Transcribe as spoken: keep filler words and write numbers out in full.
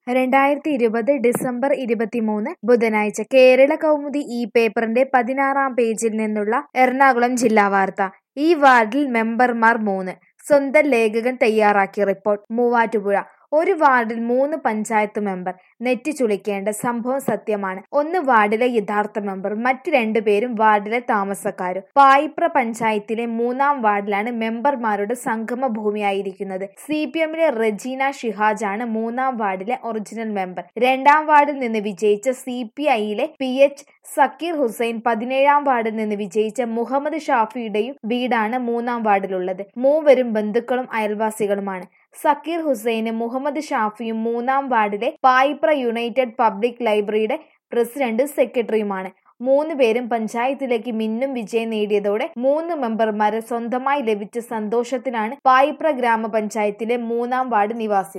രണ്ടായിരത്തി ഇരുപത് ഡിസംബർ ഇരുപത്തിമൂന്ന് ബുധനാഴ്ച കേരള കൗമുദി ഈ പേപ്പറിന്റെ പതിനാറാം പേജിൽ നിന്നുള്ള എറണാകുളം ജില്ലാ വാർത്ത. ഈ വാർഡിൽ മെമ്പർമാർ മൂന്ന്. സ്വന്തം ലേഖകൻ തയ്യാറാക്കിയ റിപ്പോർട്ട്. മൂവാറ്റുപുഴ ഒരു വാർഡിൽ മൂന്ന് പഞ്ചായത്ത് മെമ്പർ. നെറ്റിച്ചുളിക്കേണ്ട സംഭവം സത്യമാണ്. ഒന്ന് വാർഡിലെ യഥാർത്ഥ മെമ്പർ, മറ്റ് രണ്ടുപേരും വാർഡിലെ താമസക്കാരും. പായിപ്ര പഞ്ചായത്തിലെ മൂന്നാം വാർഡിലാണ് മെമ്പർമാരുടെ സംഗമ ഭൂമിയായിരിക്കുന്നത്. സി പി എമ്മിലെ റജീന ഷിഹാജാണ് മൂന്നാം വാർഡിലെ ഒറിജിനൽ മെമ്പർ. രണ്ടാം വാർഡിൽ നിന്ന് വിജയിച്ച സി പി ഐയിലെ പി എച്ച് സക്കീർ ഹുസൈൻ, പതിനേഴാം വാർഡിൽ നിന്ന് വിജയിച്ച മുഹമ്മദ് ഷാഫിയുടെയും വീടാണ് മൂന്നാം വാർഡിലുള്ളത്. മൂവരും ബന്ധുക്കളും അയൽവാസികളുമാണ്. സക്കീർ ഹുസൈനും മുഹമ്മദ് ഷാഫിയും മൂന്നാം വാർഡിലെ പായിപ്ര യുണൈറ്റഡ് പബ്ലിക് ലൈബ്രറിയുടെ പ്രസിഡന്റും സെക്രട്ടറിയുമാണ്. മൂന്ന് പേരും പഞ്ചായത്തിലേക്ക് മിന്നും വിജയം നേടിയതോടെ മൂന്ന് മെമ്പർമാരെ സ്വന്തമായി ലഭിച്ച സന്തോഷത്തിലാണ് പായിപ്ര ഗ്രാമപഞ്ചായത്തിലെ മൂന്നാം വാർഡ് നിവാസികൾ.